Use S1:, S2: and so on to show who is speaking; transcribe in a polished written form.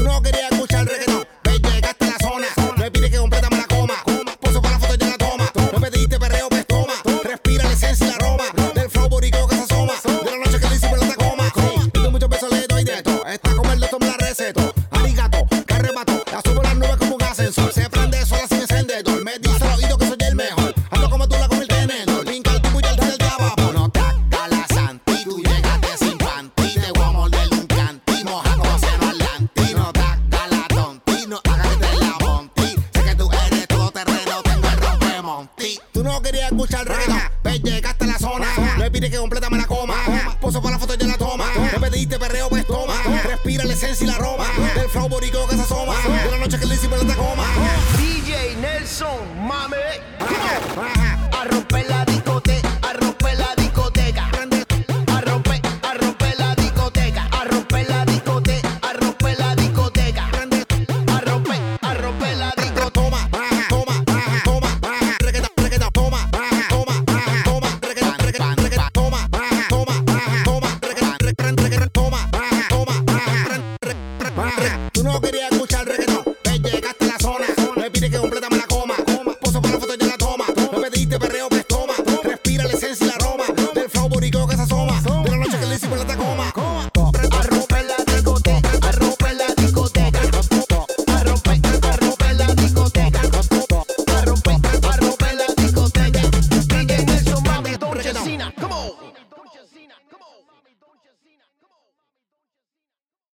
S1: no querías escuchar reggaetón, ves, llegaste a la zona. Me pides que completa me la coma. Poso para la foto y ya la toma. Me pediste perreo, pues toma. Respira la esencia y la aroma del flow boricua que se asoma. De la noche que le hicimos la tacoma. Pido muchos besos, le doy de esto. Está como el doctor me la receto. Arigato, que arrebato. La subo a las nubes como un ascensor. Se prende sola sin encendedor. Me dice al oído que soy el mejor. Ando como tú la con el tenedor. Pinca el tipo y el del diablo. No te hagas la santi. Tú llegaste sin panty. Te voy a morder un canti. Moja como seno atlanti. No te hagas la tonti. No hagas que te la monti. Sé que tú eres todo terreno. Tengo el rompemonti. Tú no querías escuchar reggaetón, ves, llegaste a la zona. Me pides que completa me la coma. Poso para la foto y ya la toma. Me pediste perreo, pues toma. Respira la esencia y la aroma del flow boricua que se asoma. De la noche que le hicimos la tacoma.
S2: DJ Nelson, mame. A romper la discoteca, a romper la discoteca. A romper la discoteca, a romper la discoteca, a romper la discoteca. A romper la discoteca.
S1: Toma, toma, toma, reggaetón, reggaetón, toma, toma, toma, reggaetón, reggaetón, reggaetón, toma, toma, toma, reggaetón, reggaetón, reggaetón, toma, toma, tú no querías escuchar reggaetón,